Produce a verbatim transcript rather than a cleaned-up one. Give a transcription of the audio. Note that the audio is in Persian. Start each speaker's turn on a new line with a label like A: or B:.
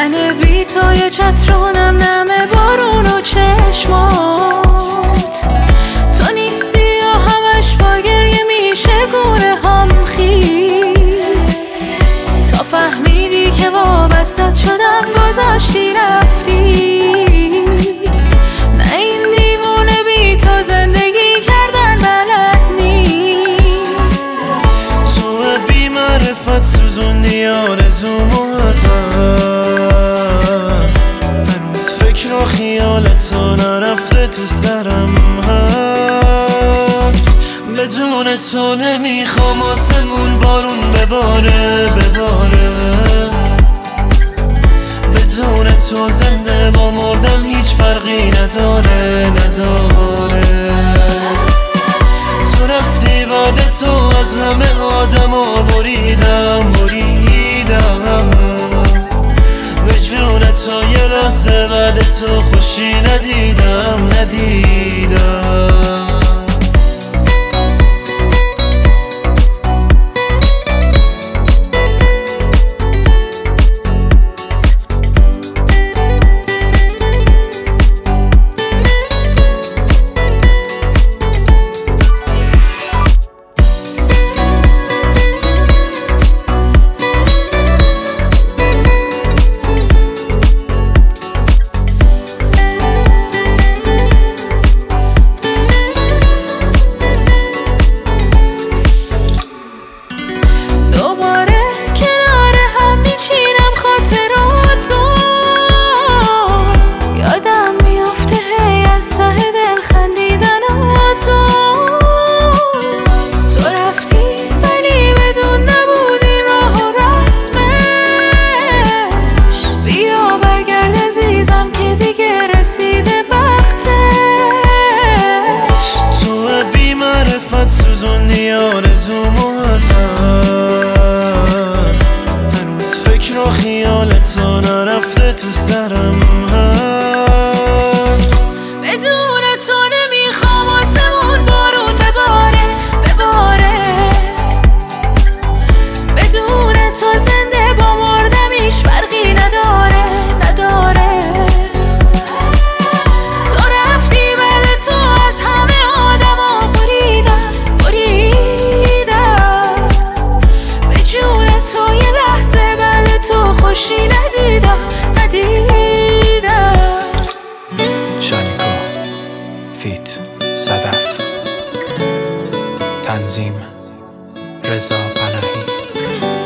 A: من بی تو یه چترونم، نمه بارون و چشمات. تو نیستی و همش با گریه میشه گونه هم خیز. تا فهمیدی که وابستت شدم، گذاشتی رفتی. نه این دیوونه بی تو زندگی کردن بلد نیست.
B: تو بی معرفت سوزوندی آرزومو از بس. هنوز فکر و خیالت تو نرفته تو سرم هست. بدون تو نمیخوام آسمون بارون بباره بباره. بدون تو زنده با مردم هیچ فرقی نداره نداره. تو رفتی بعد تو از همه آدمو بریدم بریدم. به جون تو یه لحظه بعد تو خوشی ندیدم ندیدم. سوزوندی آرزومو از بس. هنوز فکر و خیالت تو نرفته تو سرم هست.
A: بدون تو نمیخوام آسمون بارون بباره بباره. بدون تو زنده با مردم هیچ فرقی نداره نداره. تو رفتی بعد تو از همه آدما بریدم بریدم. به جون تو یه لحظه بعد تو خوشی ندیدم ندیدم.
C: شانیکا فیت صدف، تنظیم رضا پناهی.